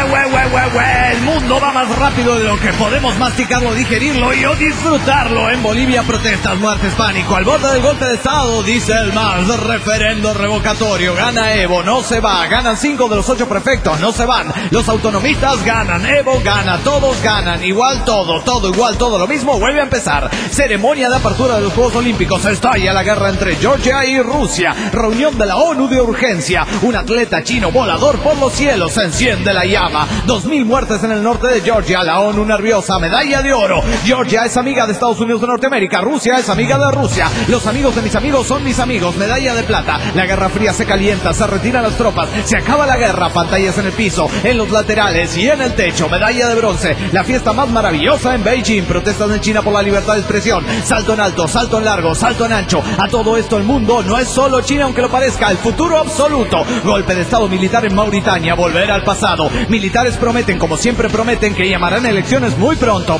El mundo va más rápido de lo que podemos masticarlo, digerirlo y o disfrutarlo. En Bolivia protestas, muertes, pánico. Al borde del golpe de estado, dice el MAS. Referendo revocatorio. Gana Evo, no se va. Ganan 5 de los 8 prefectos, no se van. Los autonomistas ganan. Evo gana, todos ganan. Igual todo igual, todo lo mismo. Vuelve a empezar. Ceremonia de apertura de los Juegos Olímpicos. Estalla la guerra entre Georgia y Rusia. Reunión de la ONU de urgencia. Un atleta chino volador por los cielos. Se enciende la llama. 2000 muertes en el norte de Georgia. La ONU nerviosa. Medalla de oro. Georgia es amiga de Estados Unidos de Norteamérica. Rusia es amiga de Rusia. Los amigos de mis amigos son mis amigos. Medalla de plata. La Guerra Fría se calienta. Se retiran las tropas. Se acaba la guerra. Pantallas en el piso, en los laterales y en el techo. Medalla de bronce. La fiesta más maravillosa en Beijing. Protestas en China por la libertad de expresión. Salto en alto, salto en largo, salto en ancho. A todo esto el mundo no es solo China, aunque lo parezca. El futuro absoluto. Golpe de estado militar en Mauritania. Volver al pasado. Militares prometen, como siempre prometen, que llamarán elecciones muy pronto.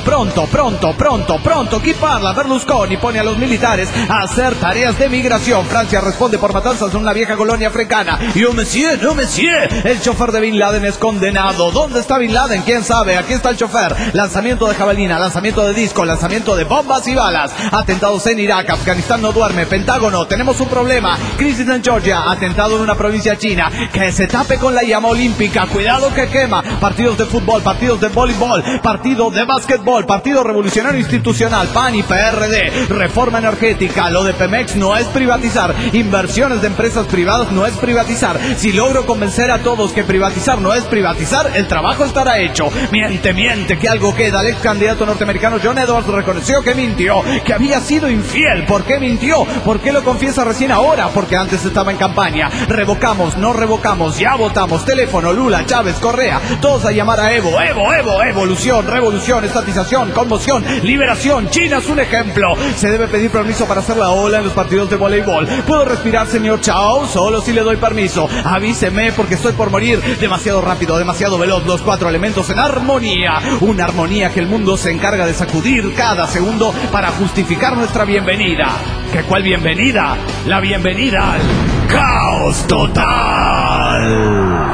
Pronto. Qui parla? Berlusconi pone a los militares a hacer tareas de migración. Francia responde por matanzas en una vieja colonia africana. Y no, monsieur. El chofer de Bin Laden es condenado. ¿Dónde está Bin Laden? ¿Quién sabe? Aquí está el chofer. Lanzamiento de jabalina, lanzamiento de disco, lanzamiento de bombas y balas. Atentados en Irak. Afganistán no duerme. Pentágono, tenemos un problema. Crisis en Georgia. Atentado en una provincia china. Que se tape con la llama olímpica. Cuidado que quema. Partidos de fútbol, partidos de voleibol, partido de básquetbol, partido revolucionario institucional, PAN y PRD. Reforma energética. Lo de Pemex no es privatizar. Inversiones de empresas privadas no es privatizar. Si logro convencer a todos que privatizar no es privatizar, el trabajo estará hecho. Miente, que algo queda. El ex candidato norteamericano John Edwards reconoció que mintió, que había sido infiel. ¿Por qué mintió? ¿Por qué lo confiesa recién ahora? Porque antes estaba en campaña. Revocamos, no revocamos, ya votamos. Teléfono, Lula, Chávez, Correa, todos a llamar a Evo. Evolución, revolución, estatización, conmoción, liberación. China es un ejemplo. Se debe pedir permiso para hacer la ola en los partidos de voleibol. ¿Puedo respirar, señor Chao? Solo si le doy permiso. Avíseme porque estoy por morir. Demasiado rápido, demasiado veloz. Los 4 elementos en armonía. Una armonía que el mundo se encarga de sacudir cada segundo para justificar nuestra bienvenida. ¿Qué cuál bienvenida? La bienvenida al caos total.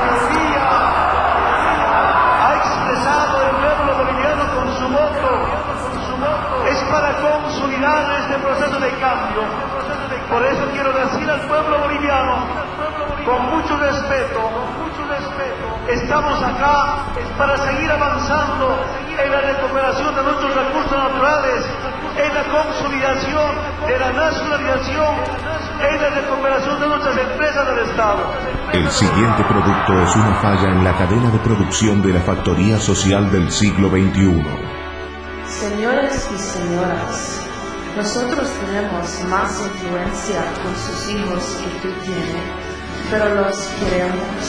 Por eso quiero decir al pueblo boliviano, con mucho respeto, estamos acá para seguir avanzando en la recuperación de nuestros recursos naturales, en la consolidación de la nacionalización, en la recuperación de nuestras empresas del Estado. El siguiente producto es una falla en la cadena de producción de la factoría social del siglo XXI. Señores y señoras, nosotros tenemos más influencia con sus hijos que tú tienes, pero los queremos.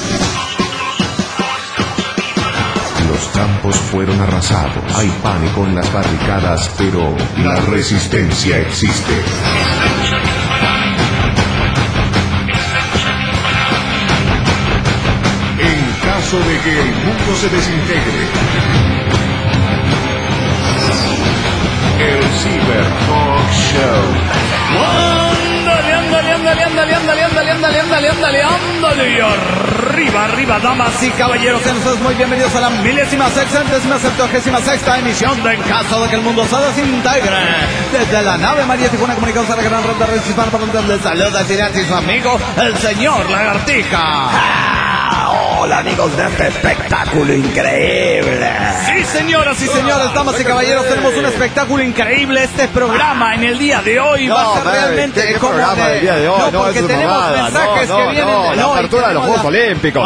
Los campos fueron arrasados. Hay pánico en las barricadas, pero la resistencia existe. En caso de que el mundo se desintegre, el Cyber Talk Show. Ándale. Arriba, damas y caballeros. Sean ustedes muy bienvenidos a la 1666ª emisión de En caso de que el mundo se desintegre. Desde la nave María Tijuana comunicados a la gran red de redes hispanoparlantes les saluda y su amigo, el señor Lagartija. Hola amigos de este espectáculo increíble. Sí señoras y señores, damas y caballeros, tenemos un espectáculo increíble. Este programa en el día de hoy va a ser realmente ¿qué como programa del día de hoy? No, porque tenemos mamada. mensajes que vienen la apertura de los Juegos Olímpicos.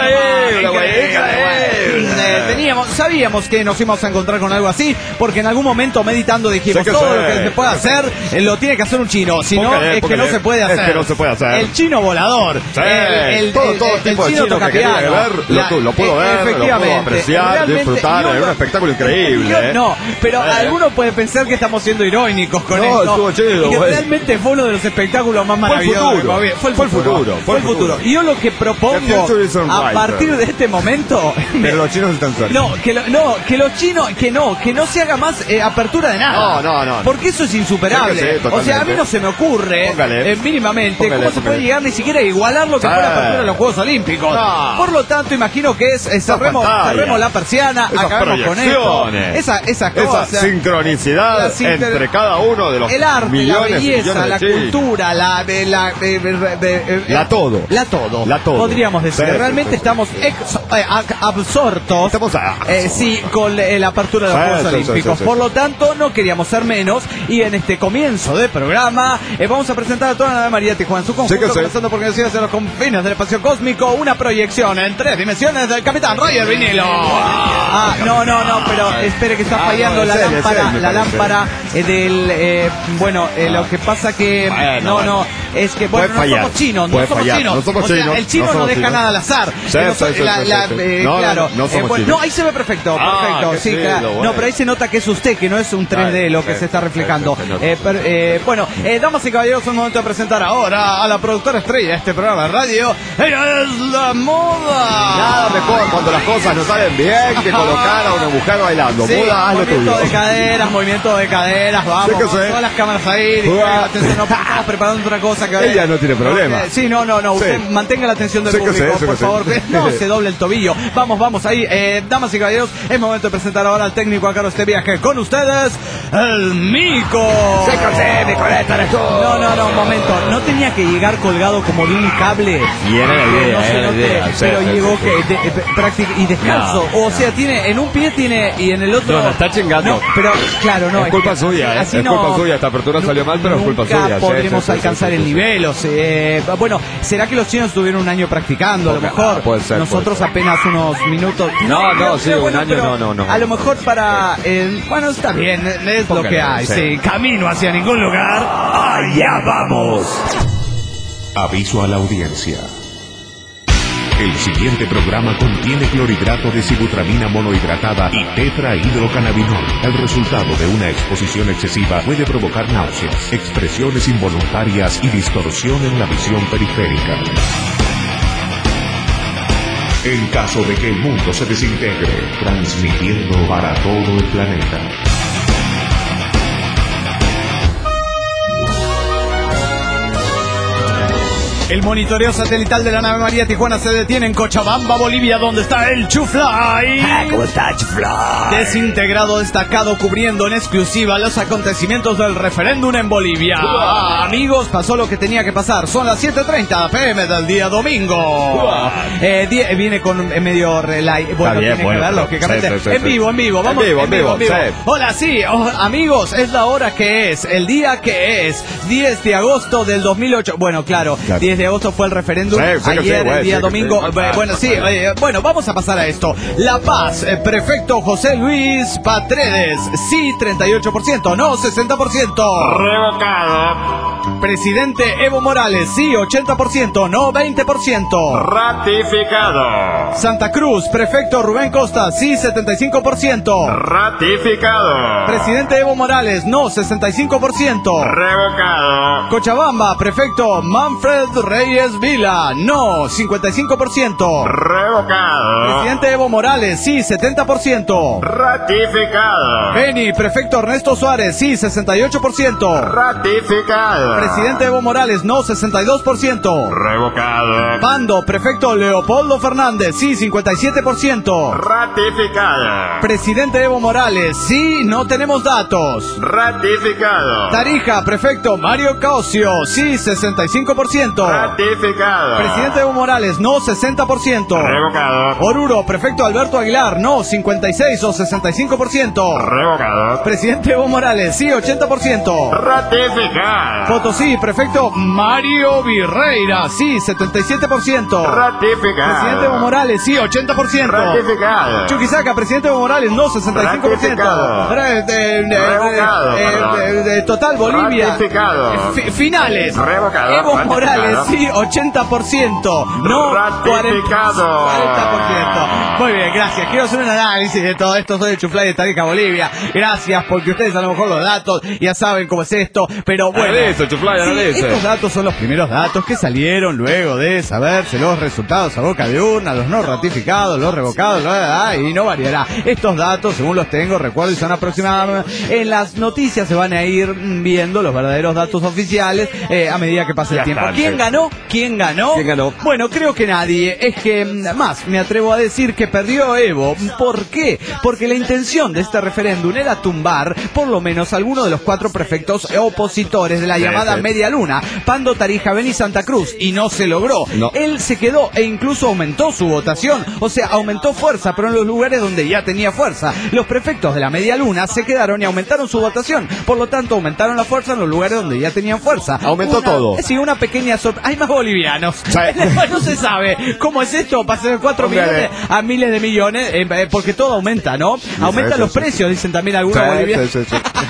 Increíble. Sabíamos que nos íbamos a encontrar con algo así, porque en algún momento meditando dijimos todo lo que se puede hacer lo tiene que hacer un chino, si no es que no se puede hacer. Es que no se puede hacer. El chino volador, el tipo de chino toca que piano, lo puedo ver, lo puedo apreciar, disfrutar, es un espectáculo increíble. No, pero algunos pueden pensar que estamos siendo irónicos con esto. Estuvo chido, y que realmente fue uno de los espectáculos más maravillosos. Fue el futuro. Y yo lo que propongo a partir de de este momento... Pero los chinos están sueltos. Que los chinos, que no se haga más apertura de nada. No. Porque eso es insuperable. Sí, o sea, a mí no se me ocurre, mínimamente, cómo se puede llegar ni siquiera a igualar lo que fue la apertura de los Juegos Olímpicos. No. Por lo tanto, imagino que cerremos la persiana, acabemos con esto. Esas cosas. Esa sincronicidad entre cada uno de los el arte, millones, la belleza, la cultura, la todo. Podríamos decir, realmente estamos absortos con la apertura de los Juegos Olímpicos. Por lo tanto, no queríamos ser menos. Y en este comienzo de programa vamos a presentar a toda la Nave María Tijuana en su conjunto, comenzando por conocidos hacia los confines del espacio cósmico, una proyección en 3 dimensiones del Capitán Roger Vinilo. No, pero espere que está fallando la lámpara del... lo que pasa que... es que no somos chinos. El chino no deja nada al azar. No, ahí se ve perfecto. Sí, claro. No, pero ahí se nota que es usted, que no es un 3D lo que se está reflejando. Damas y caballeros, es un momento de presentar ahora a la productora estrella de este programa de radio. Ella es la moda. Nada mejor cuando las cosas no salen bien que colocar a una mujer bailando. Moda, haz lo tuyo. Movimiento de caderas, vamos. Todas las cámaras ahí. Estamos preparando otra cosa que ella no tiene problema. Usted mantenga la atención del público, por favor. No se doble el tobillo. Vamos ahí. Damas y caballeros, es momento de presentar ahora al técnico a cargo de este viaje. Con ustedes, el Mico. No, un momento. No tenía que llegar colgado como de un cable. Y era la idea. Pero llegó y descalzo. O sea, tiene en un pie y en el otro. No, está chingando. No, pero claro, no. Es culpa suya, es culpa suya. Esta apertura salió mal, pero es culpa suya. Nunca podremos alcanzar el nivel. ¿Será que los chinos estuvieron un año practicando? A lo mejor. Puede ser, nosotros apenas unos minutos. Un año no. A lo mejor para... está bien, es lo que hay. Sí, camino hacia ningún lugar. ¡Allá vamos! Aviso a la audiencia. El siguiente programa contiene clorhidrato de sibutramina monohidratada y tetrahidrocannabinol. El resultado de una exposición excesiva puede provocar náuseas, expresiones involuntarias y distorsión en la visión periférica. En caso de que el mundo se desintegre, transmitiendo para todo el planeta. El monitoreo satelital de la Nave María Tijuana se detiene en Cochabamba, Bolivia, donde está el Chufly. ¿Cómo está, Chufly? Desintegrado destacado cubriendo en exclusiva los acontecimientos del referéndum en Bolivia. Amigos, pasó lo que tenía que pasar. Son las 7:30 p.m. del día domingo. Viene con medio relay. Bueno, tiene que ver, lógicamente. En vivo. Vamos en vivo. Sí. Hola, amigos, es la hora que es, el día que es. 10 de agosto del 2008. Bueno, claro. 10 de agosto fue el referéndum, ayer, el día domingo. Bueno, vamos a pasar a esto. La Paz, prefecto José Luis Paredes, sí 38%, no 60%. Revocado. Presidente Evo Morales, sí 80%, no 20%. Ratificado. Santa Cruz, prefecto Rubén Costa, sí 75%. Ratificado. Presidente Evo Morales, no 65%. Revocado. Cochabamba, prefecto Manfred Reyes Vila, no 55%. Revocado. Presidente Evo Morales, sí 70%. Ratificado. Beni, prefecto Ernesto Suárez, sí 68%. Ratificado. Presidente Evo Morales, no 62%. Revocado. Pando, prefecto Leopoldo Fernández, sí 57%. Ratificado. Presidente Evo Morales, sí, no tenemos datos. Ratificado. Tarija, prefecto Mario Caosio, sí 65%. Ratificado. Presidente Evo Morales, no 60%. Revocado. Oruro, prefecto Alberto Aguilar, no 56 o 65%. Revocado. Presidente Evo Morales, sí 80%. Ratificado. Potosí, prefecto Mario Virreira, sí 77%. Ratificado. Presidente Evo Morales, sí 80%. Ratificado. Chuquisaca, presidente Evo Morales, no 65%. Total Bolivia. Ratificado. Finales. Revocado. Evo Morales, sí 80%. No 40%. Muy bien, gracias. Quiero hacer un análisis de todo esto. Soy el Chufly de Tarija, Bolivia. Gracias, porque ustedes a lo mejor los datos ya saben cómo es esto. Pero bueno, Chuflay, Sí, analice. estos datos son los primeros datos que salieron luego de saberse los resultados a boca de urna, los no ratificados, los revocados, y no variará. Estos datos, según los tengo, recuerdo, y son aproximadamente. En las noticias se van a ir viendo los verdaderos datos oficiales a medida que pase el tiempo. ¿Quién ganó? ¿Quién ganó? ¿Quién ganó? Bueno, creo que nadie. Es que, más, me atrevo a decir que perdió Evo. ¿Por qué? Porque la intención de este referéndum era tumbar por lo menos alguno de los 4 prefectos opositores de la llamada Media Luna, Pando, Tarija, Beni y Santa Cruz, y no se logró. No. Él se quedó e incluso aumentó su votación, o sea, aumentó fuerza, pero en los lugares donde ya tenía fuerza. Los prefectos de la Media Luna se quedaron y aumentaron su votación, por lo tanto aumentaron la fuerza en los lugares donde ya tenían fuerza. Aumentó todo. Sí, una pequeña sorpresa. Hay más bolivianos. Sí. No se sabe cómo es esto, pasar de 4 millones a miles de millones, porque todo aumenta, ¿no? Aumentan los precios, dicen también algunos bolivianos. Sí.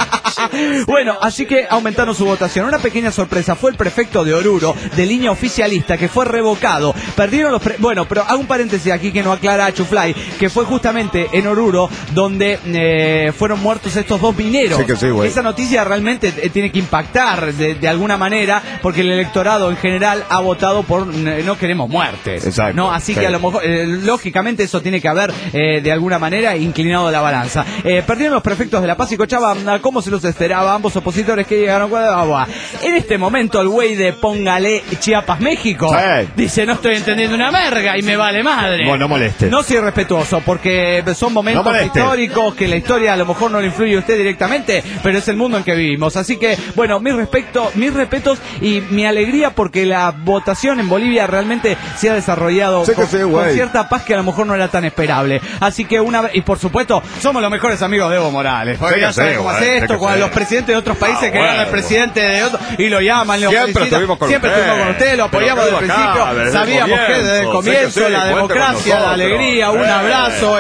Bueno, así que aumentaron su votación. Una pequeña sorpresa fue el prefecto de Oruro, de línea oficialista, que fue revocado. Perdieron los bueno, pero hago un paréntesis aquí que no aclara a Chuflay, que fue justamente en Oruro donde fueron muertos estos 2 mineros. Sí que sí, güey. Esa noticia realmente tiene que impactar de alguna manera, porque el electorado en general ha votado por no queremos muertes. Exacto. ¿No? Así que a lo mejor, lógicamente, eso tiene que haber de alguna manera inclinado la balanza. Perdieron los prefectos de La Paz y Cochabamba, como se los esperaba, ambos opositores que llegaron a en este momento el güey de Póngale Chiapas, México, dice, no estoy entendiendo una merga y me vale madre. Bueno, no moleste. No soy irrespetuoso, porque son momentos históricos que la historia a lo mejor no le influye a usted directamente, pero es el mundo en que vivimos. Así que, bueno, mis respetos y mi alegría, porque la votación en Bolivia realmente se ha desarrollado con cierta paz que a lo mejor no era tan esperable. Así que y por supuesto, somos los mejores amigos de Evo Morales. Porque ya sabes cómo hace esto, cuando los presidentes de otros países que ganan al presidente de otro y lo llaman, lo siempre estuvimos con usted, lo apoyamos desde el principio, sabíamos que desde el comienzo, la democracia, la alegría, un abrazo,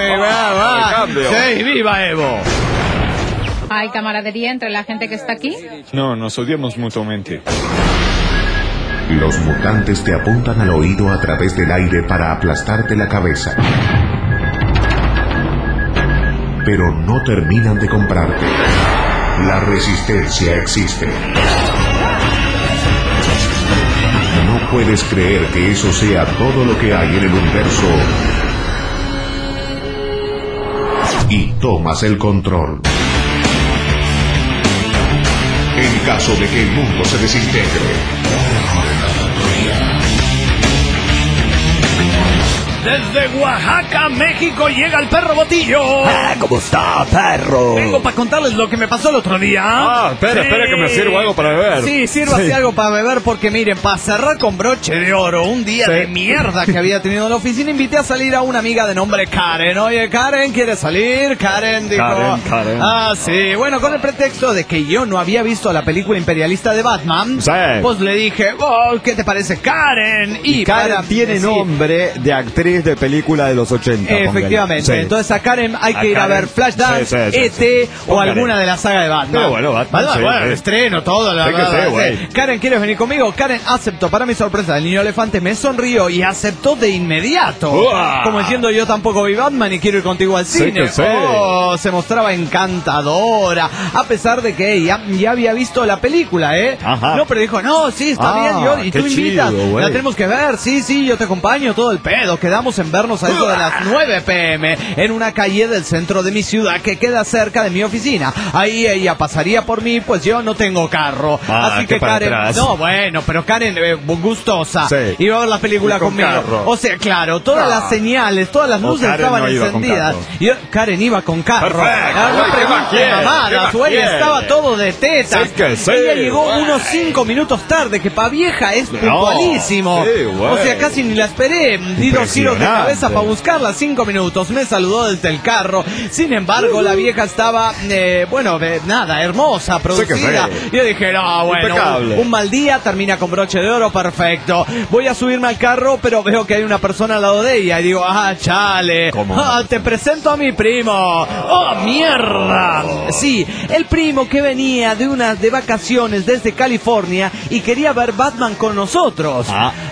sí, viva Evo. ¿Hay camaradería entre la gente que está aquí? No, nos odiamos mutuamente. Los mutantes te apuntan al oído a través del aire para aplastarte la cabeza. Pero no terminan de comprarte. La resistencia existe. No puedes creer que eso sea todo lo que hay en el universo. Y tomas el control. En caso de que el mundo se desintegre. Desde Oaxaca, México, llega el perro Botillo. ¿Cómo está, perro? Vengo para contarles lo que me pasó el otro día. Espera que me sirva algo para beber. Sí, sírvase algo para beber, porque miren, para cerrar con broche de oro un día de mierda que había tenido en la oficina, invité a salir a una amiga de nombre Karen. Oye, Karen, ¿quiere salir? Karen dijo... Karen. Sí, bueno, con el pretexto de que yo no había visto la película imperialista de Batman, pues le dije, ¿qué te parece, Karen? Y Karen tiene nombre de actriz de película de los 80. Efectivamente, entonces a Karen hay que ir a ver Flashdance, E.T. o alguna de la saga de Batman. Pero bueno, Batman, estreno, todo. Karen, ¿quieres venir conmigo? Karen aceptó. Para mi sorpresa, el niño elefante me sonrió y aceptó de inmediato. Como diciendo, yo tampoco vi Batman y quiero ir contigo al cine. Se mostraba encantadora, a pesar de que ella ya había visto la película, No, pero dijo, no, sí, está bien, y tú invitas, la tenemos que ver, sí, yo te acompaño, todo el pedo. Quedamos en vernos a eso de las 9 p.m. en una calle del centro de mi ciudad que queda cerca de mi oficina. Ahí ella pasaría por mí, pues yo no tengo carro. Así que Karen, pero Karen, gustosa, iba a ver la película conmigo. Carro. O sea, claro, todas las señales, todas las luces estaban encendidas. Karen iba con carro. No pregunte mamadas, ella estaba todo de tetas. Ella llegó unos 5 minutos tarde, que pa' vieja es puntualísimo. O sea, casi ni la esperé. Di 2 giros de cabeza para buscarla, 5 minutos. Me saludó desde el carro. Sin embargo, la vieja estaba, hermosa, producida. Yo dije, un mal día termina con broche de oro, perfecto. Voy a subirme al carro, pero veo que hay una persona al lado de ella. Y digo, chale. Te presento a mi primo. ¡Oh, mierda! Sí, el primo que venía de vacaciones desde California y quería ver Batman con nosotros.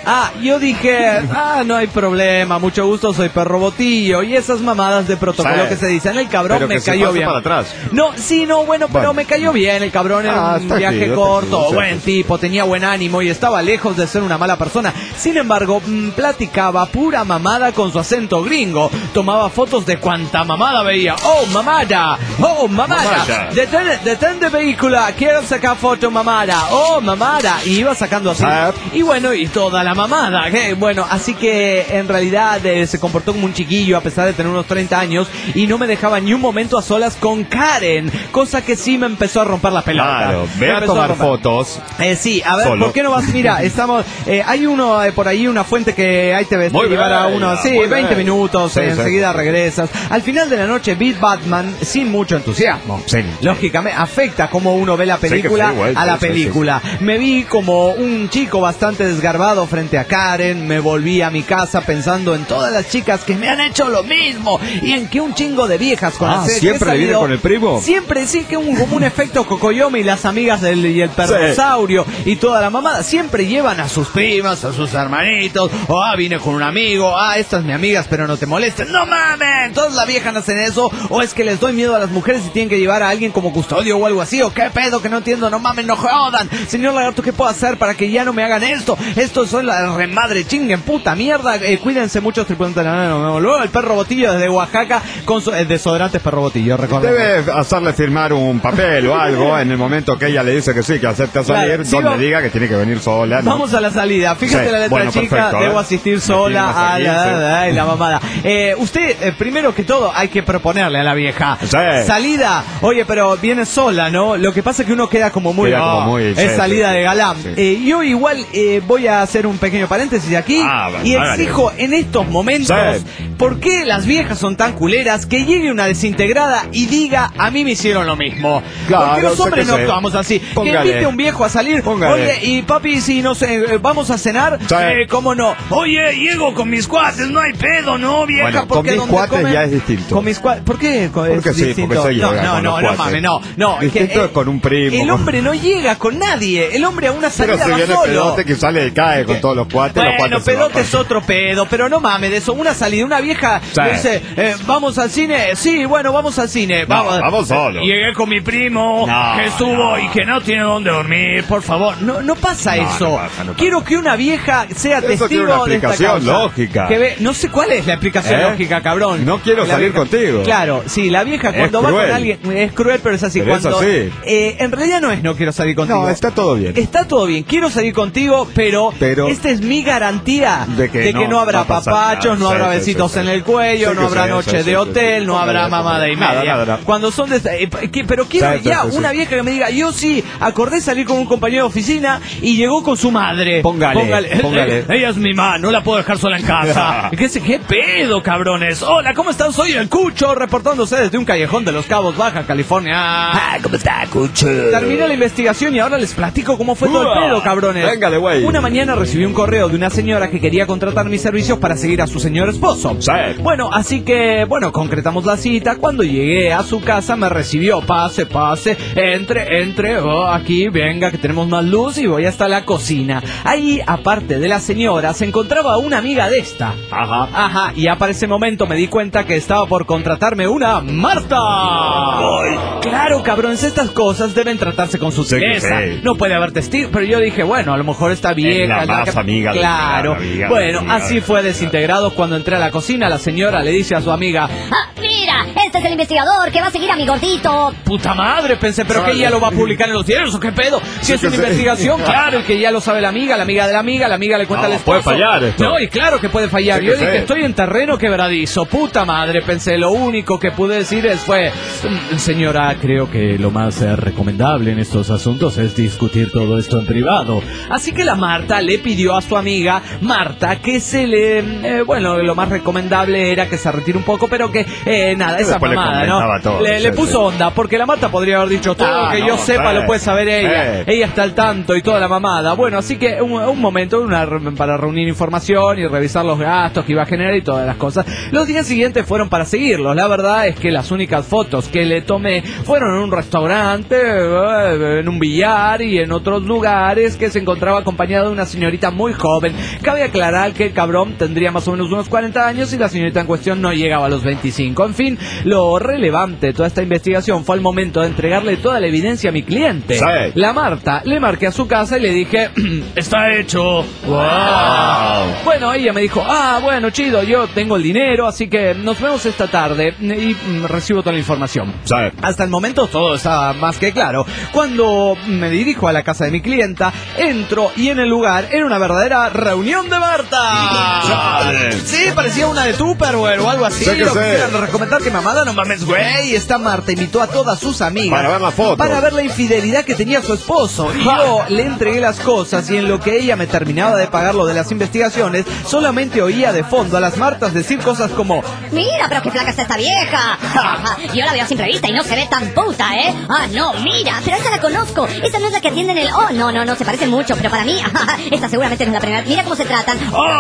Yo dije, no hay problema, mucho gusto, soy Perro Botillo. Y esas mamadas de protocolo que se dicen, el cabrón pero me cayó bien. Para atrás. No, sí, no, bueno, pero me cayó bien. El cabrón era un viaje corto, buen tipo, tenía buen ánimo y estaba lejos de ser una mala persona. Sin embargo, platicaba pura mamada con su acento gringo. Tomaba fotos de cuanta mamada veía. ¡Oh, mamada! ¡Oh, mamada! Detén de vehículo, quiero sacar foto, mamada. ¡Oh, mamada! Y iba sacando así. Y bueno, y toda la mamada. Bueno, así que en realidad se comportó como un chiquillo a pesar de tener unos 30 años y no me dejaba ni un momento a solas con Karen, cosa que sí me empezó a romper la pelota. Claro, ve a tomar fotos. Sí, a ver, solo. ¿por qué no vas? Mira, estamos, hay uno por ahí, una fuente que ahí te ves, te llevará uno, sí, 20 minutos, enseguida regresas. Al final de la noche vi Batman sin mucho entusiasmo. Sí. Lógicamente, afecta cómo uno ve la película a la película. Me vi como un chico bastante desgarbado frente a Karen, me volví a mi casa pensando en todas las chicas que me han hecho lo mismo y en que un chingo de viejas con las ¿siempre viene con el primo? Siempre, sí, que como un efecto Cocoyomi y las amigas y el perrosaurio y toda la mamada, siempre llevan a sus primas, a sus hermanitos, vine con un amigo, esta es mi amiga, pero no te molesten. ¡No mamen! Todas las viejas hacen eso, o es que les doy miedo a las mujeres y tienen que llevar a alguien como custodio o algo así, o qué pedo, que no entiendo, no mamen, no jodan. Señor Lagarto, ¿qué puedo hacer para que ya no me hagan esto? Esto son la remadre, chinguen, puta mierda, cuídense mucho, tripulantes. Luego el Perro Botillo desde Oaxaca con su desodorante Perro Botillo, recuerda. Debe hacerle firmar un papel o algo en el momento que ella le dice que sí, que acepta salir, donde diga que tiene que venir sola, ¿no? Vamos a la salida, fíjate la letra chica, perfecto, debo asistir sola a la mamada. Usted, primero que todo, hay que proponerle a la vieja. Salida, oye, pero viene sola, ¿no? Lo que pasa es que uno queda como muy es salida de galán. Yo igual voy a hacer un pequeño paréntesis aquí y exijo en estos momentos, ¿por qué las viejas son tan culeras? Que llegue una desintegrada y diga, a mí me hicieron lo mismo. Claro, porque los hombres no actuamos así. Póngale. Que invite a un viejo a salir. Oye, y papi, si no sé, vamos a cenar, ¿cómo no? Oye, llego con mis cuates, no hay pedo, ¿no, vieja? Bueno, porque con mis cuates ya es distinto. Con mis cuates, ¿por qué? Porque sí, distinto? porque se llega No mames, no. Distinto es con un primo. El hombre no llega con nadie. El hombre a una salida pero si va viene solo. Pedote que sale y cae con todos los cuates. Bueno, los cuates pedote es otro pedo, pero no mames, de eso, una salida, una vieja le dice, vamos al cine, sí, bueno, vamos al cine. Vamos solo. Llegué con mi primo, que estuvo y que no tiene dónde dormir, por favor. No pasa eso. No pasa. Quiero que una vieja sea eso testigo tiene una de esta explicación causa. lógica. No sé cuál es la explicación lógica, cabrón. No quiero salir contigo. Claro, sí, la vieja cuando va con alguien es cruel, pero es así. Pero cuando es así. En realidad no quiero salir contigo. No, está todo bien. Está todo bien, quiero salir contigo, pero esta es mi garantía de que no habrá papachos, no habrá besitos en el cuello, no habrá noche de hotel, no habrá mamada y media. Nada. Cuando son pero quiero ya una vieja que me diga, yo sí acordé salir con un compañero de oficina y llegó con su madre. Póngale. Ella es mi mamá, no la puedo dejar sola en casa. ¿Qué pedo, cabrones? Hola, ¿cómo están? Soy el Cucho, reportándose desde un callejón de Los Cabos, Baja California. ¿Cómo está, Cucho? Terminé la investigación y ahora les platico cómo fue todo el pedo, cabrones. Véngale, güey. Una mañana recibí un correo de una señora que quería contratar mis servicios para seguir a su señor esposo. Bueno, así que, concretamos la cita. Cuando llegué a su casa me recibió, pase, entre, aquí, venga, que tenemos más luz y voy hasta la cocina. Ahí, aparte de la señora, se encontraba una amiga de esta. Ajá, y ya para ese momento me di cuenta que estaba por contratarme una Marta. Claro, cabrones, estas cosas deben tratarse con sutileza. No puede haber testigos, pero yo dije, bueno, a lo mejor está vieja. Es la más amiga. Claro. Bueno, así fue desintegrado. Cuando entré a la cocina, la señora le dice a su amiga, mira, este es el investigador que va a seguir a mi gordito. Puta madre, pensé, pero que ella lo va a publicar en los diarios o qué pedo. Si es una investigación, claro, y que ya lo sabe la amiga de la amiga le cuenta al esposo. Puede fallar esto. No, y claro que puede fallar. Yo dije, estoy en terreno quebradizo. Puta madre, pensé, lo único que pude decir fue, señora, creo que lo más recomendable en estos asuntos es discutir todo esto en privado. Así que la Marta le pidió a su amiga Marta que lo más recomendable era que se retire un poco, pero que nada, esa mamada, ¿no? Todo, le puso onda, porque la Marta podría haber dicho todo lo que yo sepa lo puede saber ella. Ella está al tanto y toda la mamada. Bueno, así que un momento para reunir información y revisar los gastos que iba a generar y todas las cosas. Los días siguientes fueron para seguirlos. La verdad es que las únicas fotos que le tomé fueron en un restaurante, en un billar y en otros lugares, que se encontraba acompañado de una señorita muy joven. Cabe aclarar que el cabrón tendría más o menos unos 40 años y la señorita en cuestión no llegaba a los 25. En fin, lo relevante de toda esta investigación fue el momento de entregarle toda la evidencia a mi cliente. Sí. La Marta, le marqué a su casa y le dije, está hecho. Wow. Bueno, ella me dijo, bueno, chido, yo tengo el dinero, así que nos vemos esta tarde y recibo toda la información. Sí. Hasta el momento todo estaba más que claro. Cuando me dirijo a la casa de mi clienta, entro y en el lugar era una verdadera reunión de Marta. Sí, parecía una de Tupperware o algo así. Sí que lo sí. quisieran recomendar que mamada, no mames, güey. Esta Marta invitó a todas sus amigas para ver la foto, para ver la infidelidad que tenía su esposo. Y yo le entregué las cosas y en lo que ella me terminaba de pagar lo de las investigaciones, solamente oía de fondo a las Martas decir cosas como: mira, pero qué flaca está esta vieja. Yo la veo sin revista y no se ve tan puta, ¿eh? No, mira, pero esta la conozco. Esta no es la que atiende en el... no, se parecen mucho, pero para mí, esta seguramente no es la primera. Mira cómo se tratan.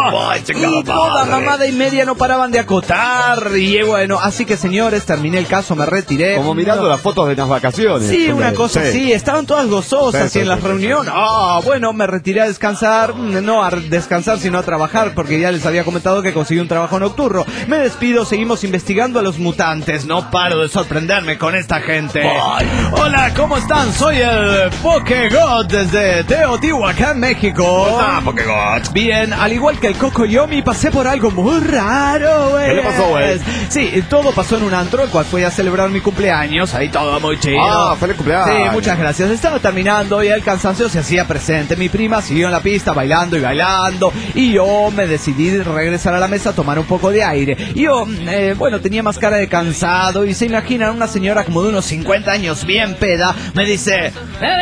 Y toda mamada y media no paraban de acotar. Y bueno, así que señores, terminé el caso, me retiré. Como mirando las fotos de las vacaciones. Sí, una cosa así, estaban todas gozosas y en la reunión. Bueno, me retiré a descansar, no a descansar sino a trabajar, porque ya les había comentado que conseguí un trabajo nocturno. Me despido, seguimos investigando a los mutantes. No paro de sorprenderme con esta gente. Hola, ¿cómo están? Soy el Pokégod desde Teotihuacán, México. Pokégod. Bien, al igual que el Cocoyomi, pasé por algo muy raro, güey. ¿Qué le pasó, güey? Sí, todo pasó en un antro, el cual fui a celebrar mi cumpleaños. Ahí todo muy chido. Feliz cumpleaños. Sí, muchas gracias. Estaba terminando y el cansancio se hacía presente. Mi prima siguió en la pista bailando y bailando. Y yo me decidí regresar a la mesa a tomar un poco de aire. Y yo, tenía más cara de cansado. Y se imaginan una señora como de unos 50 años, bien peda, me dice: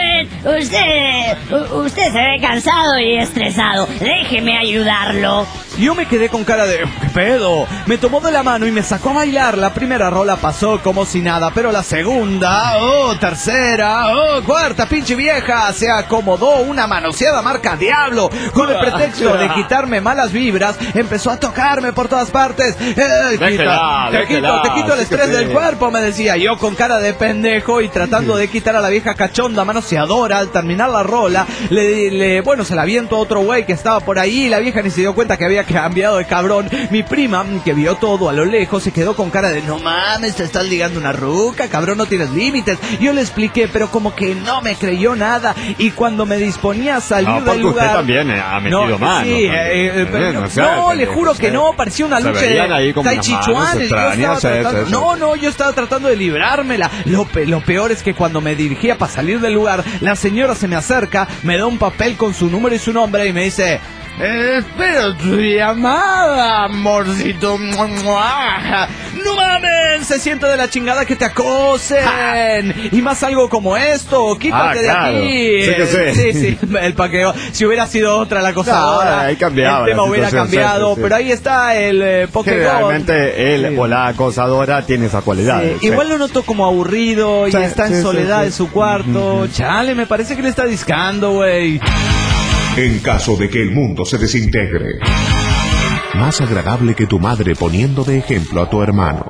usted se ve cansado y estresado. Déjeme ayudarlo. Yo me quedé con cara de ¿qué pedo? Me tomó de la mano y me sacó a bailar. La primera rola pasó como si nada, pero la segunda, tercera, cuarta, pinche vieja, se acomodó una manoseada marca Diablo. Con el pretexto de quitarme malas vibras, empezó a tocarme por todas partes. Te quito el estrés del cuerpo, me decía. Yo con cara de pendejo y tratando de quitar a la vieja cachonda manoseadora. Al terminar la rola, se la aviento a otro güey que estaba por ahí. La vieja ni se dio cuenta que había cambiado de cabrón. Mi prima, que vio todo a lo lejos, se quedó con cara de no mames, te estás ligando una ruca, cabrón, no tienes límites. Yo le expliqué, pero como que no me creyó nada. Y cuando me disponía a salir del lugar... usted también ha metido mano. Sí, le juro que no, parecía una lucha de Tai Chi Chuan. Yo estaba tratando de librármela. Lo peor es que cuando me dirigía para salir del lugar, la señora se me acerca, me da un papel con su número y su nombre y me dice: espero tu llamada, amorcito. No mames, se siente de la chingada que te acosen. Y más algo como esto, quítate de aquí. Sí que sí. Sí, el paqueo. Si hubiera sido otra la acosadora, ahí cambiaba, el tema hubiera cambiado. Sí. Pero ahí está el Pokémon. Realmente él o la acosadora tiene esa cualidad. Sí. Igual lo noto como aburrido y está en soledad en su cuarto. Chale, me parece que le está discando, güey. En caso de que el mundo se desintegre, más agradable que tu madre poniendo de ejemplo a tu hermano.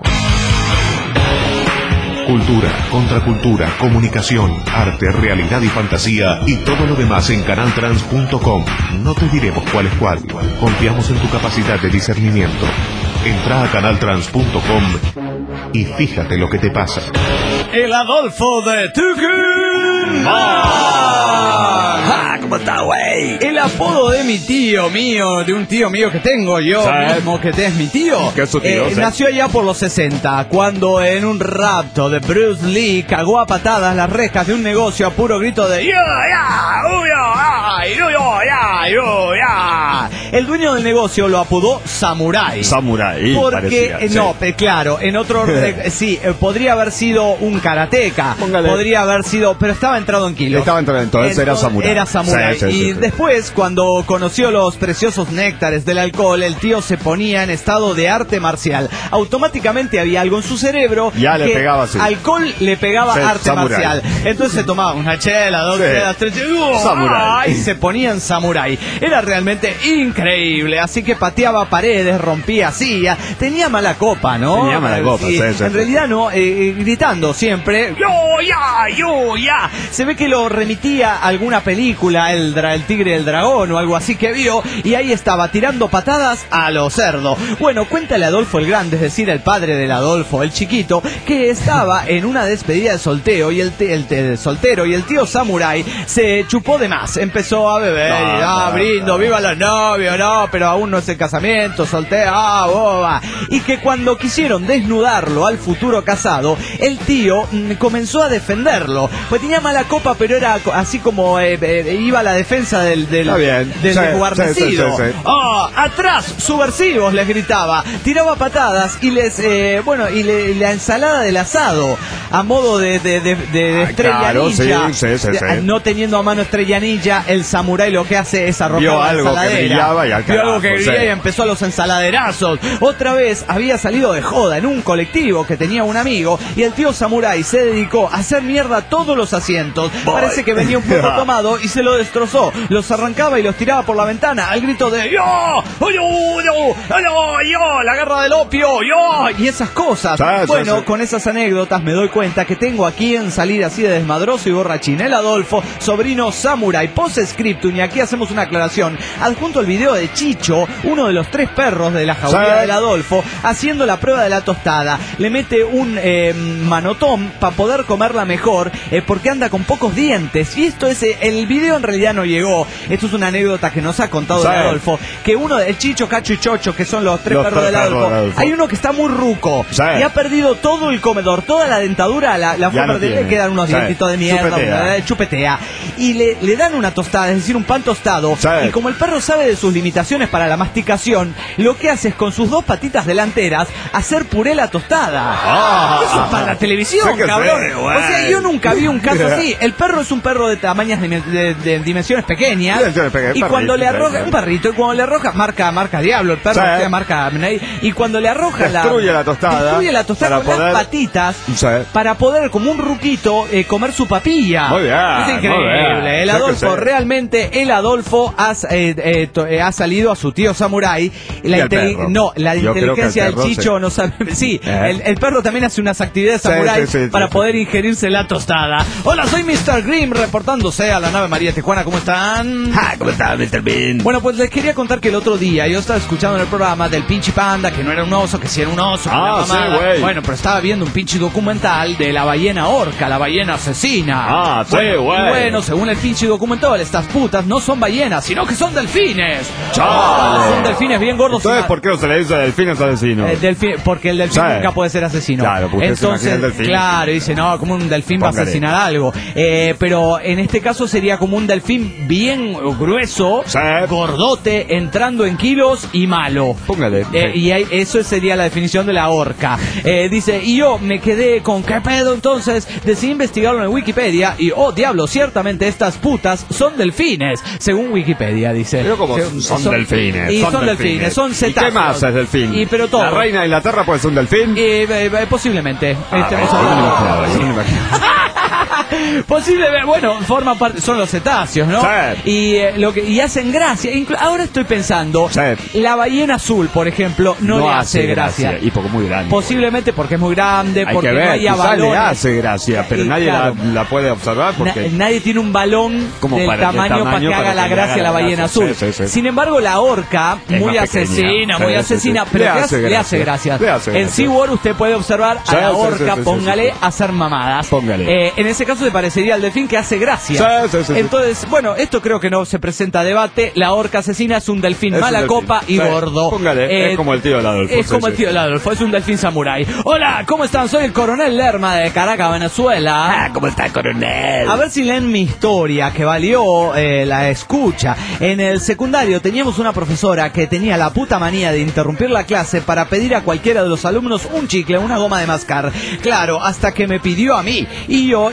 Cultura, contracultura, comunicación, arte, realidad y fantasía y todo lo demás en canaltrans.com. No te diremos cuál es cuál. Confiamos en tu capacidad de discernimiento. Entra a canaltrans.com y fíjate lo que te pasa. El Adolfo de Tucumán. ¿Cómo está, güey? El apodo de mi tío mío, de un tío mío que tengo yo mismo, que es mi tío. ¿Qué es su tío? Nació allá por los 60, cuando en un rapto de Bruce Lee cagó a patadas las rejas de un negocio a puro grito de El dueño del negocio lo apodó Samurai. Porque, claro, en otro... podría haber sido un karateca. Podría haber sido... Pero estaba entrado en kilos. Estaba entrado, entonces era samurái. Era samurái. Sí, Y después, cuando conoció los preciosos néctares del alcohol, el tío se ponía en estado de arte marcial. Automáticamente había algo en su cerebro ya le pegaba así. Alcohol le pegaba arte samurái. marcial. Entonces se tomaba una chela, dos chelas, tres chelas, samurái. y se ponía en samurái. Era realmente increíble. Así que pateaba paredes, rompía sillas. Tenía mala copa, ¿no? Tenía mala copa, sí. En realidad no, gritando siempre, yo ya. Se ve que lo remitía a alguna película, el Tigre y el Dragón o algo así que vio, y ahí estaba tirando patadas a lo cerdo. Bueno, cuéntale a Adolfo el Grande, es decir, el padre del Adolfo, el chiquito, que estaba en una despedida de soltero y el tío samurái se chupó de más, empezó a beber, brindo, viva los novios, no, pero aún no es el casamiento, soltero, boba. Y que cuando quisieron desnudarlo al futuro casado, el tío comenzó a defenderlo, pues tenía mala copa, pero era así como iba a la defensa del guarnecido. Sí. Atrás, subversivos, les gritaba, tiraba patadas y la ensalada del asado a modo de estrella ninja. No teniendo a mano estrella ninja, el samurái lo que hace es arrojar la ensaladera. Vio algo que brillaba y empezó a los ensaladerazos. Otra vez había salido de joda en un colectivo que tenía un amigo y el tío samurái se dedicó a hacer mierda todos los asientos. Parece que venía un poco tomado y se lo destrozó. Los arrancaba y los tiraba por la ventana al grito de ¡yo! ¡La guerra del opio! ¡yo! Y esas cosas. Con esas anécdotas me doy cuenta que tengo aquí en salir así de desmadroso y borrachín el Adolfo, sobrino samurái, post-scriptum, y aquí hacemos una aclaración. Adjunto el video de Chicho, uno de los 3 perros de la jauría del Adolfo, haciendo la prueba de la tostada. Le mete un manotón para poder comerla mejor, porque anda con pocos dientes. Y esto es, el video en realidad no llegó. Esto es una anécdota que nos ha contado el Adolfo, que el Chicho, Cacho y Chocho, que son los 3 perros del Adolfo, hay uno que está muy ruco y ha perdido todo el comedor, toda la dentadura, la forma de le quedan unos dientitos de mierda, chupetea. Y le dan una tostada, es decir, un pan tostado. Y como el perro sabe de sus limitaciones para la masticación, lo que hace es con sus 2 patitas delanteras hacer puré la tostada. Eso es para la televisión, cabrón. O sea, yo nunca vi un caso así. El perro es un perro de tamaños de dimensiones pequeñas. Y cuando le arroja un perrito, y cuando le arroja, marca Diablo, el perro marca. Y cuando le arroja destruye la tostada con las patitas para poder, como un ruquito, comer su papilla. Muy bien, es increíble. El Adolfo, realmente el Adolfo ha salido a su tío samurái. La inteligencia del Chicho no sabe. Sí, el perro también hace unas actividades samurái para poder ingerirse la tostada. Hola, soy Mr. Grimm reportándose a la nave María Tijuana. ¿Cómo están? ¿Cómo están, Mr. Bean? Bueno, pues les quería contar que el otro día yo estaba escuchando en el programa del pinche panda, que no era un oso, que sí era un oso. Bueno, pero estaba viendo un pinche documental de la ballena orca, la ballena asesina. Bueno, según el pinche documental, estas putas no son ballenas, sino que son delfines. Son delfines bien gordos. Entonces, ¿por qué no se le dice delfines asesino? Porque el delfín nunca puede ser asesino. Claro, porque entonces, dice, no, como un delfín va a asesinar algo. Pero en este caso sería como un delfín bien grueso, gordote, entrando en kilos y malo. Póngale. Y eso sería la definición de la orca. Dice, y yo me quedé con ¿qué pedo? Entonces decidí investigarlo en Wikipedia y, oh diablo, ciertamente estas putas son delfines, según Wikipedia, dice. Pero como son delfines. Y son delfines, son cetáceos. ¿Y qué más es delfín? Pero todo. ¿La reina de Inglaterra puede ser un delfín? Posiblemente. Posiblemente. Bueno, forma parte, son los cetáceos, ¿no? Y hacen gracia. Ahora estoy pensando, la ballena azul, por ejemplo, no le hace gracia. Y porque es muy grande. Posiblemente porque es muy grande, porque no haya balón. Le hace gracia, pero nadie la puede observar porque nadie tiene un balón del tamaño para que haga la gracia a la ballena azul. Sin embargo, la orca, muy asesina, pero le hace gracia. En SeaWorld usted puede observar a la orca, póngale, hacer mamadas. En ese caso se parecería al delfín que hace gracia. Entonces, bueno, esto creo que no se presenta a debate. La orca asesina es un delfín mala copa y gordo. Póngale, es como el tío del Adolfo. Es como el tío del Adolfo, es un delfín samurái. Hola, ¿cómo están? Soy el coronel Lerma de Caracas, Venezuela. ¿Cómo está, coronel? A ver si leen mi historia, que valió la escucha. En el secundario teníamos una profesora que tenía la puta manía de interrumpir la clase para pedir a cualquiera de los alumnos un chicle, una goma de mascar. Claro, hasta que me pidió a mí. Y yo ya había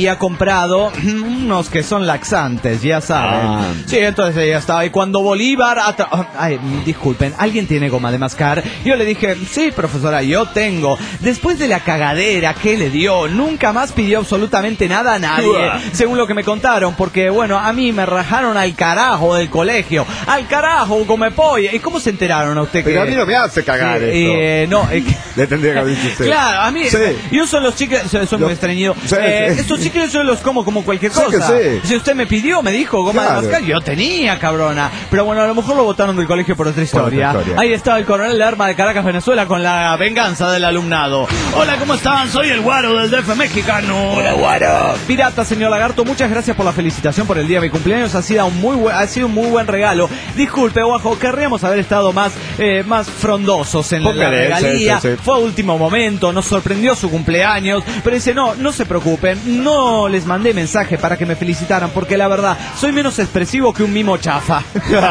había comprado unos que son laxantes, ya saben. Sí, entonces ella estaba. Y cuando Bolívar... Ay, disculpen, ¿alguien tiene goma de mascar? Yo le dije, sí, profesora, yo tengo. Después de la cagadera que le dio, nunca más pidió absolutamente nada a nadie, según lo que me contaron, porque, bueno, a mí me rajaron al carajo del colegio. Al carajo, come polla. ¿Y cómo se enteraron a usted? Pero a mí no me hace cagar esto. No, le tendría que haber dicho usted. Claro, a mí, yo son los chicles, son muy estreñidos. Estos chicles yo los como cualquier cosa. Si usted me pidió, me dijo goma de mascar, yo tenía, cabrona. Pero bueno, a lo mejor lo botaron del colegio por otra historia. Ahí estaba el coronel de arma de Caracas, Venezuela, con la venganza del alumnado. Hola, ¿cómo están? Soy el Guaro del DF mexicano. Hola, Guaro. Pirata, señor Lagarto, muchas gracias por la felicitación por el día de mi cumpleaños. Ha sido un muy buen regalo. Disculpe, Guajo, querríamos haber estado más frondosos en la regalía. Fue a último momento, nos sorprendió su cumpleaños, pero dice, no se preocupen, no les mandé mensaje para que me felicitaran, porque la verdad, soy menos expresivo que un mimo chafa.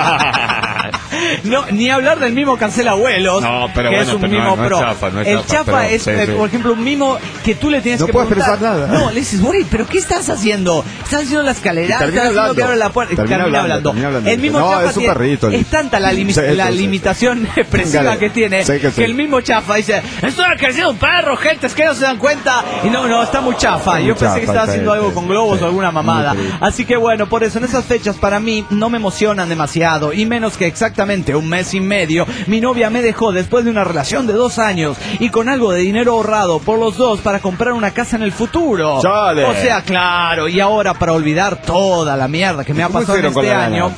No, ni hablar del mimo cancela abuelos, que bueno, es un mimo pro. El chafa es, por ejemplo, un mimo que tú le tienes que preguntar. No puedes expresar nada. No, le dices, güey, ¿pero qué estás haciendo? ¿Estás haciendo la escalera? ¿Estás haciendo que abre la puerta? Termina hablando. El mimo chafa es un perrito. Es tanta la limitación expresiva que tiene, que el mismo chafa dice, esto es que ha sido un perro, gente, es que no se dan cuenta. Y no, está muy chafa. Yo pensé que estaba haciendo algo con globos o alguna mamada. Así que bueno, por eso en esas fechas para mí no me emocionan demasiado, y menos que exactamente un mes y medio mi novia me dejó después de una relación de 2 años y con algo de dinero ahorrado por los dos para comprar una casa en el futuro. ¡Chale! O sea, claro, y ahora para olvidar toda la mierda que me ha pasado en este año.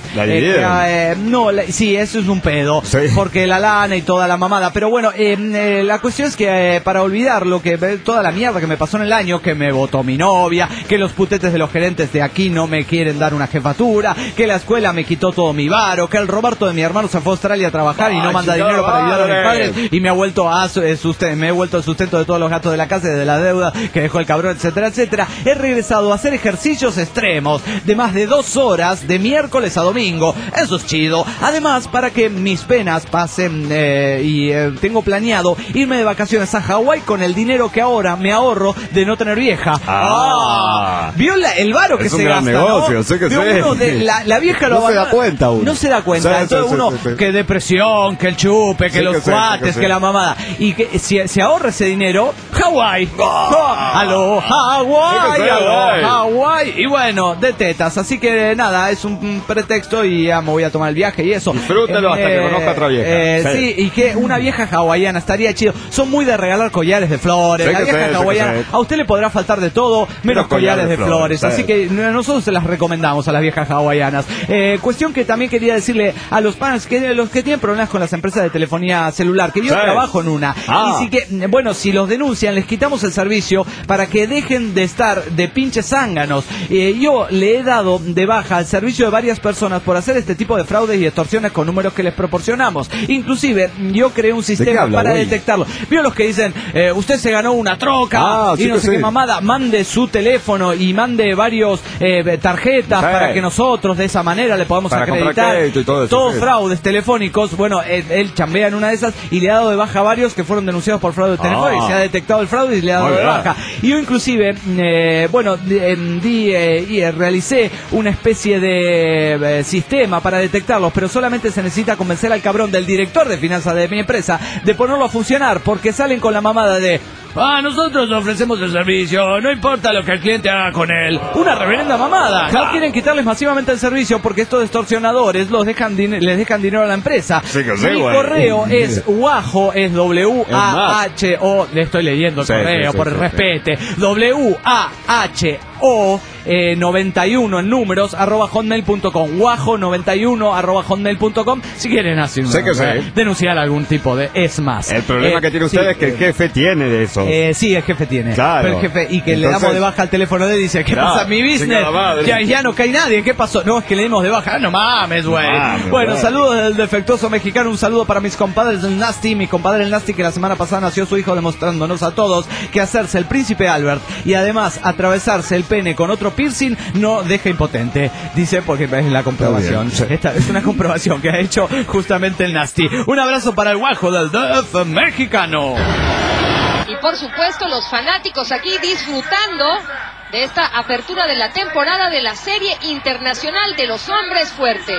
Sí, eso es un pedo, porque la lana y toda la mamada, pero bueno, la cuestión es que para olvidar toda la mierda que me pasó en el año, que me votó mi novia, que los putetes de los gerentes de aquí no me quieren dar una jefatura, que la escuela me quitó todo mi varo, que el Roberto de mi hermano se fue a Australia a trabajar y no manda dinero para ayudar a mis padres, y me he vuelto el sustento de todos los gastos de la casa y de la deuda que dejó el cabrón, etcétera, etcétera. He regresado a hacer ejercicios extremos de más de 2 horas de miércoles a domingo. Eso es chido. Además, para que mis penas pasen, tengo planeado irme de vacaciones a Hawái con el dinero que ahora me ahorro de no tener vieja. ¿Vio el varo que se gasta? Negocio, ¿no? Sé que la vieja no se da cuenta uno. No se da cuenta. Entonces que depresión, que el chupe, que los cuates, que la mamada. Y que si ahorra ese dinero, Hawái. ¡Aló, Hawái! ¡Aló, Hawái! Y bueno, de tetas. Así que nada, es un pretexto y ya me voy a tomar el viaje y eso. Disfrútalo hasta que conozca otra vieja. Sí, y que una vieja hawaiana estaría chido. Son muy de regalar collares de flores. La vieja hawaiana, a usted le podrá faltar de todo, menos collares de flores. Así que nosotros se las recomendamos a las viejas hawaianas. Cuestión que también quería decirle a los panas, que los que tienen problemas con las empresas de telefonía celular, que yo trabajo en una. Y sí que, bueno, si los denuncian, les quitamos el servicio para que dejen de estar de pinches zánganos. Yo le he dado de baja al servicio de varias personas por hacer este tipo de fraudes y extorsiones con números que les proporcionamos. Inclusive, yo creé un sistema para detectarlo. ¿Vio los que dicen, usted se ganó una troca y no sé qué mamada? Mande su teléfono y mande varios tarjetas para que nosotros de esa manera le podamos acreditar. Todos fraudes telefónicos. Bueno, él chambea en una de esas y le ha dado de baja a varios que fueron denunciados por fraude telefónico y se ha detectado el fraude y le ha dado de baja. Y yo inclusive, realicé una especie de sistema para detectarlos, pero solamente se necesita convencer al cabrón del director de finanzas de mi empresa de ponerlo a funcionar, porque salen con la mamada de nosotros ofrecemos el servicio, no importa lo que el cliente haga con él. Una reverenda mamada. No quieren quitarles masivamente el servicio porque estos extorsionadores les dejan dinero a la empresa. Mi correo es Guajo, es W-A-H-O. Le estoy leyendo el correo por el respete. W-A-H-O 91 en números @hotmail.com. Guajo91 @hotmail.com. Si quieren denunciar algún tipo de más. El problema que tiene usted es que el jefe tiene de eso. Sí, el jefe tiene. Claro. Pero el jefe, y que le damos de baja al teléfono de él y dice, ¿qué pasa? Mi business. Ya no cae nadie. ¿Qué pasó? No, es que le dimos de baja. No mames, güey. Bueno, saludos del defectuoso mexicano. Un saludo para mis compadres del Nasty. Mi compadre el Nasty, que la semana pasada nació su hijo, demostrándonos a todos que hacerse el príncipe Albert y además atravesarse el pene con otro piercing no deja impotente. Dice, porque es la comprobación. Esta es una comprobación que ha hecho justamente el Nasty. Un abrazo para el Guajo del DF mexicano. Y por supuesto los fanáticos aquí disfrutando de esta apertura de la temporada de la Serie Internacional de los Hombres Fuertes.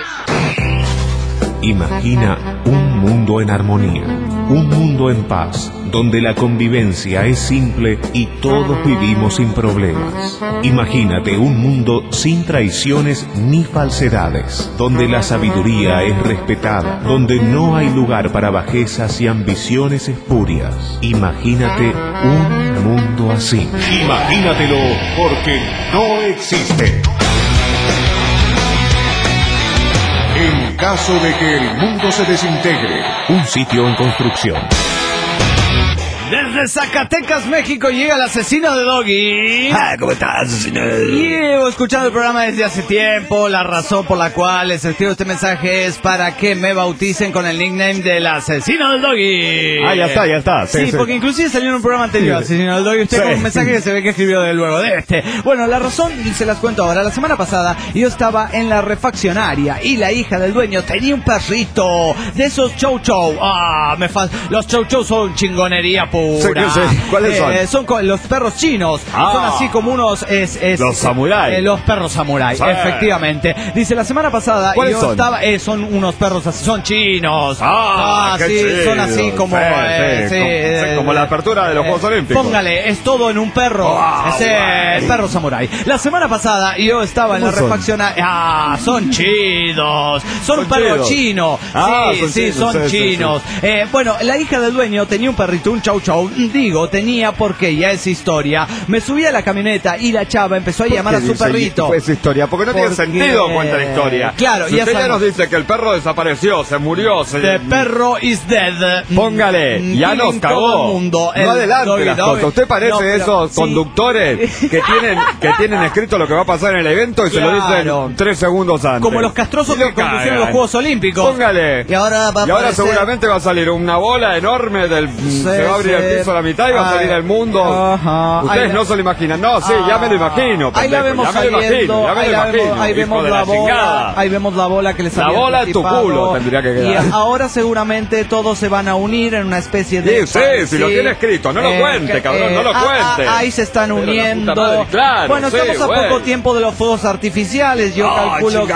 Imagina un mundo en armonía, un mundo en paz, donde la convivencia es simple y todos vivimos sin problemas. Imagínate un mundo sin traiciones ni falsedades, donde la sabiduría es respetada, donde no hay lugar para bajezas y ambiciones espurias. Imagínate un mundo así. Imagínatelo, porque no existe. En caso de que el mundo se desintegre, un sitio en construcción. Desde Zacatecas, México, llega el asesino de Doggy. ¿Cómo estás, asesino? Llevo escuchando el programa desde hace tiempo. La razón por la cual les escribo este mensaje es para que me bauticen con el nickname del asesino del Doggy. Ya está. Sí, porque inclusive salió en un programa anterior, asesino del Doggy. Usted con un mensaje que se ve que escribió de luego de este. Bueno, la razón se las cuento ahora. La semana pasada yo estaba en la refaccionaria y la hija del dueño tenía un perrito de esos chow chow. Los chow chow son chingonería pura. ¿Cuáles son? Son los perros chinos. Son así como unos... los samuráis. Los perros samuráis, efectivamente. Dice, la semana pasada ¿cuáles yo son? estaba... son unos perros así, son chinos. Qué sí, chido. son así como... como la apertura de los Juegos Olímpicos. Póngale, es todo en un perro. El perro samurái. La semana pasada yo estaba en la refaccionaria... son chidos. Son un perro chino. Son chinos. Bueno, la hija del dueño tenía un perrito, un chow chow. Digo, tenía porque ya es historia. Me subí a la camioneta y la chava empezó a llamar a su perrito. Fue esa historia, porque no tiene sentido cuenta la historia. Claro, si usted ya nos dice que el perro desapareció, se murió, The perro is dead. Póngale, ya nos cagó. Mundo, no adelante las cosas. Usted parece esos conductores que tienen escrito lo que va a pasar en el evento y se lo dicen 3 segundos antes. Como los castrosos que conducieron los Juegos Olímpicos. Póngale. Y ahora seguramente va a salir una bola enorme se va a abrir el piso a la mitad y va a salir el mundo. Ustedes no se lo imaginan. No, ya me lo imagino. Ahí la vemos saliendo. Ahí vemos la bola. Ahí vemos la bola que les había La bola en tu culo tendría que quedar. Y ahora seguramente todos se van a unir en una especie de... Sí, si lo tiene escrito. No lo cuente, cabrón, no lo cuente. Ahí se están uniendo. Claro, bueno, estamos a poco tiempo de los fuegos artificiales. Yo calculo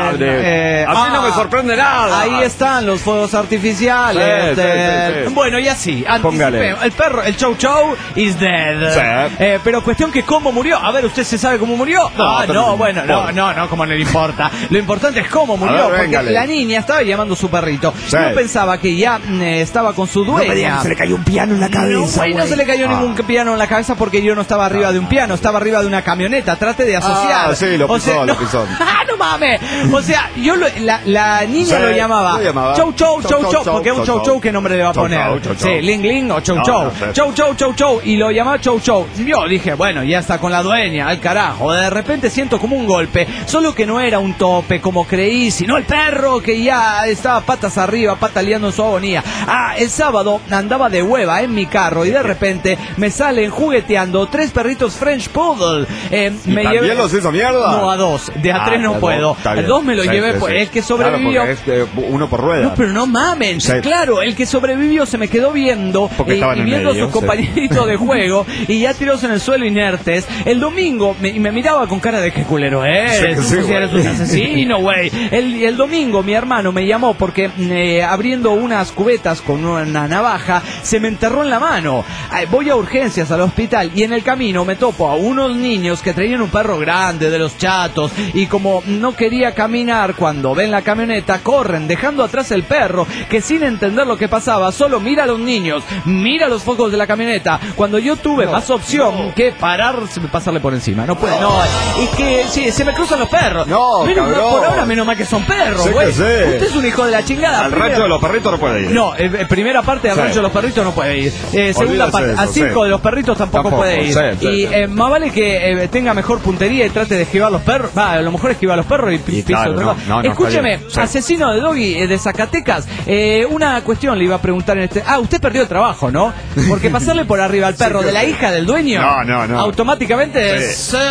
que... así no me sorprende nada. Ahí están los fuegos artificiales. Bueno, y así. Póngale. El perro, el chow chow is dead. Pero cuestión que cómo murió. A ver, ¿usted se sabe cómo murió? No, como no le importa. Lo importante es cómo murió. Porque la niña estaba llamando a su perrito. Yo pensaba que ya estaba con su dueña. Se le cayó un piano en la cabeza. No se le cayó ningún piano en la cabeza porque yo no estaba arriba de un piano, estaba arriba de una camioneta. Trate de asociar. Sí, lo pisó. No mames. O sea, la niña lo llamaba chow chow, porque es un chow chow, ¿qué nombre le va a poner? Sí, ling ling o chow chow. Chow chow, y lo llamaba chow chow. Yo dije, bueno, ya está con la dueña, al carajo. De repente siento como un golpe, solo que no era un tope como creí, sino el perro que ya estaba patas arriba, pataleando en su agonía. El sábado andaba de hueva en mi carro y de repente me salen jugueteando 3 perritos French Poodle. ¿También los hizo mierda? No, a 2. De a 3 no puedo. A 2 me lo llevé, el que sobrevivió. Claro, uno por rueda. No, pero no mamen. Claro, el que sobrevivió se me quedó viendo y viendo a sus compañeritos de juego y ya tirados en el suelo inertes. El domingo me miraba con cara de qué culero eres. Eres un asesino, güey. El domingo mi hermano me llamó porque abriendo unas cubetas con una navaja se me enterró en la mano. Voy a urgencias al hospital y en el camino me topo a unos niños que traían un perro grande de los chatos y como no quería caminar cuando ven la camioneta corren dejando atrás el perro que sin entender lo que pasaba solo mira a los niños, mira los focos de la camioneta. Cuando yo tuve más opción que pasarle por encima. No puede, es que sí, se me cruzan los perros. Por ahora menos mal que son perros, güey. Usted es un hijo de la chingada. Al rancho de los perritos no puede ir. No, primera parte del rancho de los perritos no puede ir. Segunda parte, al circo de los perritos tampoco puede ir. Y más vale que tenga mejor puntería y trate de esquivar los perros. A lo mejor esquiva los los perros y piso claro, otro lado. no, Escúcheme, sí. asesino de Doggy de Zacatecas, una cuestión le iba a preguntar en este... usted perdió el trabajo, ¿no? Porque pasarle por arriba al perro de la hija del dueño, no. automáticamente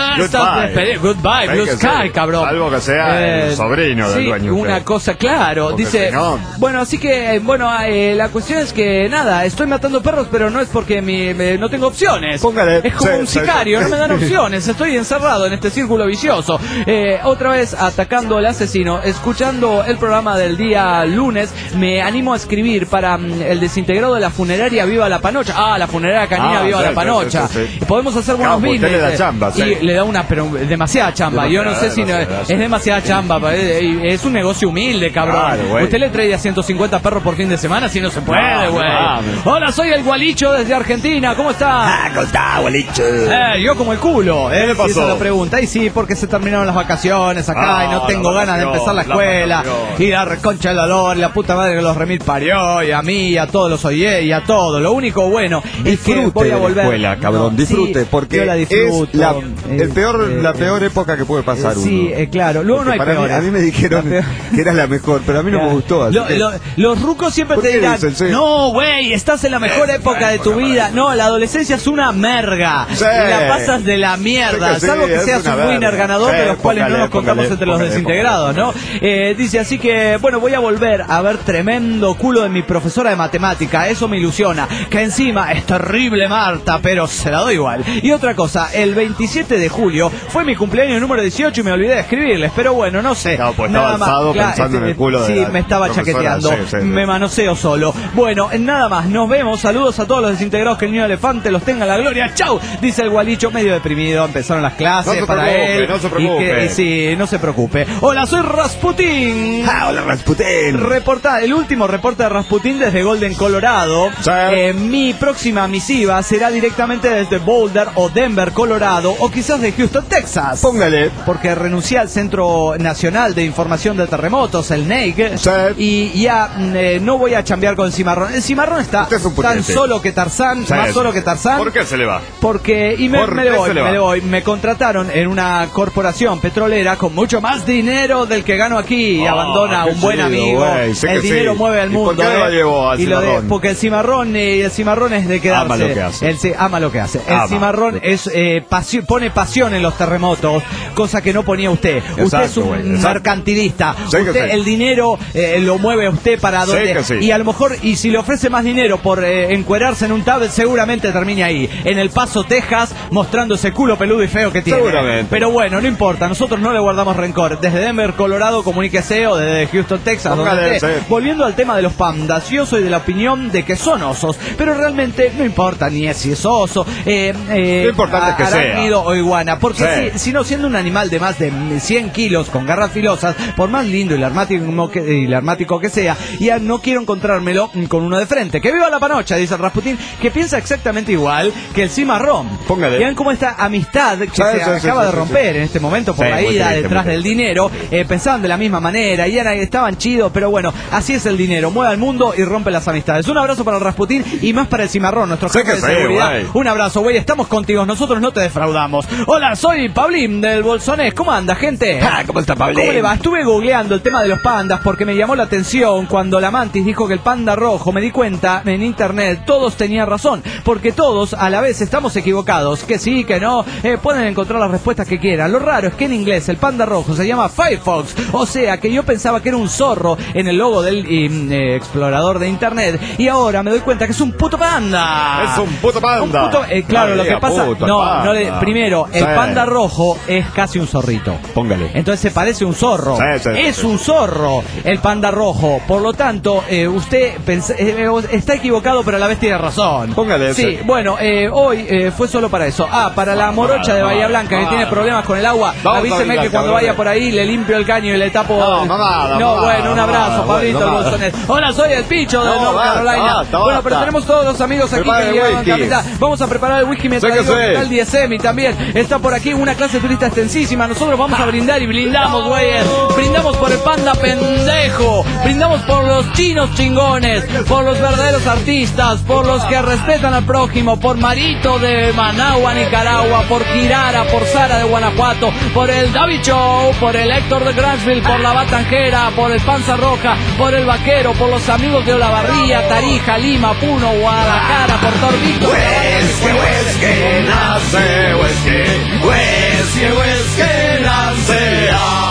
goodbye, Blue Sky, cabrón. Algo que sea el sobrino del dueño. Una cosa, claro, porque dice... si no... Bueno, así que, la cuestión es que, nada, estoy matando perros, pero no es porque no tengo opciones. Póngale. Es como un sicario, no me dan opciones, estoy encerrado en este círculo vicioso. Otra vez atacando al asesino, escuchando el programa del día lunes, me animo a escribir para el desintegrado de la funeraria Viva la Panocha. La funeraria canina Viva la Panocha. Sí. Podemos hacer buenos business. Le da chamba, y le da pero demasiada chamba. Yo no sé si es demasiada chamba. Es un negocio humilde, cabrón. Claro, usted le trae a 150 perros por fin de semana, si no se puede, güey. Hola, soy el Gualicho desde Argentina. ¿Cómo está? ¿Cómo está, Gualicho? Yo como el culo. ¿Qué le pasó? Esa es la pregunta. Y sí, porque se terminaron las vacaciones acá y no tengo ganas de empezar la escuela. Y la reconcha del dolor, la puta madre que los remil parió, y a mí, y a todos los oye, y a todos. Lo único bueno es que voy a volver. Escuela, cabrón, disfrute, porque yo la disfruto. Es la peor época que puede pasar uno. Sí, claro. Luego porque no hay peores. A mí me dijeron que era la mejor, pero a mí no me gustó. Los rucos siempre te dirán, no, güey, estás en la mejor época de tu vida. No, la adolescencia es una merga. Sí. La pasas de la mierda. Sí, salvo que seas un winner ganador, de los cuales no nos contamos entre los desintegrados, ¿no? Dice, así que, voy a volver a ver tremendo culo de mi profesora de matemática. Eso me ilusiona. Que encima es terrible Marta, pero se la doy igual. Y otra cosa, el 27 de julio fue mi cumpleaños número 18 y me olvidé de escribirles, pero bueno, no sé. No, pues estaba alzado pensando en el culo de sí, me estaba chaqueteando. Sí, me manoseo solo. Bueno, nada más, nos vemos. Saludos a todos los desintegrados, que el niño elefante los tenga en la gloria. ¡Chau! Dice el Gualicho, medio deprimido. Empezaron las clases para él. No se preocupe. Sí, no se preocupe. Hola, soy Rasputín. Hola, Rasputín. El último reporte de Rasputín desde Golden, Colorado. Mi próxima misiva será directamente desde Boulder o Denver, Colorado, o quizás de Houston, Texas. Póngale. Porque renuncié al Centro Nacional de Información de Terremotos, el NEIC, y ya no voy a chambear con el Cimarrón. El Cimarrón está tan solo que Tarzán, más solo que Tarzán. ¿Por qué se le va? Porque, me voy. Me contrataron en una corporación petrolera con mucho más dinero del que gano aquí, y abandona un buen amigo. El dinero mueve al mundo. ¿Y por qué lo llevó al Cimarrón? Porque el Cimarrón es de quedarse. Ama lo que hace. Ama lo que hace. El Cimarrón es pone pasión en los terremotos, cosa que no ponía usted. Usted es un mercantilista. Usted el dinero lo mueve a usted para donde. Y a lo mejor, y si le ofrece más dinero por encuerarse en un tablet, seguramente termine ahí, en El Paso, Texas, mostrando ese culo peludo y feo que tiene. Seguramente. Pero bueno, no importa, nosotros no le guardamos rencor. Desde Denver, Colorado, comuníquese, o desde Houston, Texas, donde esté. Volviendo al tema de los pandas, yo soy de la opinión de que son osos, pero realmente no importa ni si es oso, lo importante es que arácnido o iguana, porque si no, siendo un animal de más de 100 kilos con garras filosas, por más lindo y larmático que sea, ya no quiero encontrármelo con uno de frente. ¡Que viva la panocha!, dice el Rasputín, que piensa exactamente igual que el Cimarrón. Póngale. Vean cómo esta amistad que se acaba de romper en este momento por la ida detrás del dinero, pensaban de la misma manera y estaban chidos, pero bueno, así es el dinero, mueve al mundo y rompe las amistades. Un abrazo para el Rasputín y más para el Cimarrón, nuestro jefe de seguridad. Un abrazo, güey, estamos contigo, nosotros no te defraudamos. Hola, soy Pablín del Bolsonés. ¿Cómo anda, gente? ¿Cómo está, Pablín? ¿Cómo le va? Estuve googleando el tema de los pandas porque me llamó la atención cuando la Mantis dijo que el panda rojo. Me di cuenta en internet, todos tenían razón, porque todos a la vez estamos equivocados, que sí, que no, pueden encontrar las respuestas que quieran. Lo raro es que en inglés el panda rojo se llama Firefox, o sea que yo pensaba que era un zorro en el logo del explorador de internet, y ahora me doy cuenta que es un puto panda. Es un puto panda. Claro, lo que pasa, primero, el panda rojo es casi un zorrito. Póngale. Entonces se parece a un zorro. Es un zorro el panda rojo. Por lo tanto, usted está equivocado, pero a la vez tiene razón. Póngale. Sí, bueno, hoy fue solo para eso. Para la morocha de Bahía Blanca que tiene problemas con el agua, avíseme que cuando vaya por ahí le limpio el caño y le tapo. Bueno, un abrazo, Pablito del Bolsonés. Hola, soy el Picho de North Carolina. Bueno, pero tenemos todos los amigos aquí que llevan camiseta. Vamos a preparar el whisky mientras el DSM también está por aquí, una clase turista extensísima. Nosotros vamos a brindar y blindamos, güeyes. Brindamos por el panda pendejo, brindamos por los chinos chingones, por los verdaderos artistas, por los que respetan al prójimo, por Marito de Managua, Nicaragua, por Kirara, por Sara de Guanajuato, por el Davicho Show, por el Héctor de Grantsville, por la Batanjera, por el Panza Roja, por el Vaquero, por los amigos de Olavarría, Tarija, Lima, Puno, Guadalajara, por Torvito. Huesque nace, huesque nace,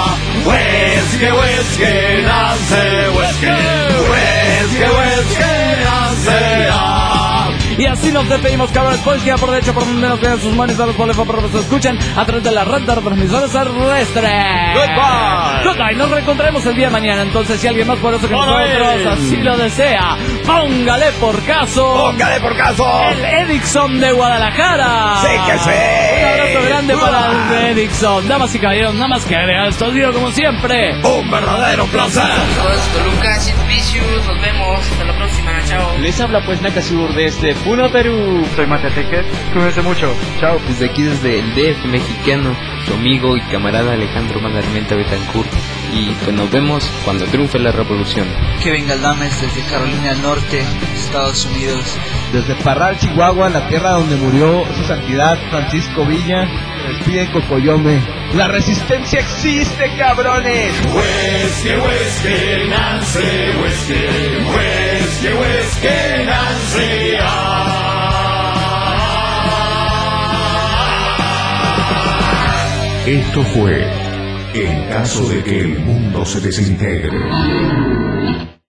huesque nace, huesque nace. Y así nos despedimos, cabrones. Pues ya por derecho, por menos vean sus monitores, por el se escuchan a través de la red de transmisores terrestres. Goodbye. Nos reencontraremos el día de mañana. Entonces, si alguien más poderoso que nosotros así lo desea, póngale por caso. El Edixon de Guadalajara. Sí que sí. Un abrazo grande para el Edixon. Damas y caballeros, nada más que agregar esto digo como siempre. Un verdadero placer. Soy Lucas Vicious. Nos vemos. Hasta la próxima. Chao. Les habla pues Nakasur desde Puno, Perú. Soy Mateteque. Cuídense mucho. Chao. Desde aquí, desde el DF mexicano, su amigo y camarada Alejandro Mandarmenta Betancourt. Y pues nos vemos cuando triunfe la revolución. Kevin Galdames desde Carolina del Norte, Estados Unidos. Desde Parral, Chihuahua, la tierra donde murió su santidad Francisco Villa, se despide Cocoyome. ¡La resistencia existe, cabrones! Huesque nace, huesque nace. Esto fue En caso de que el mundo se desintegre.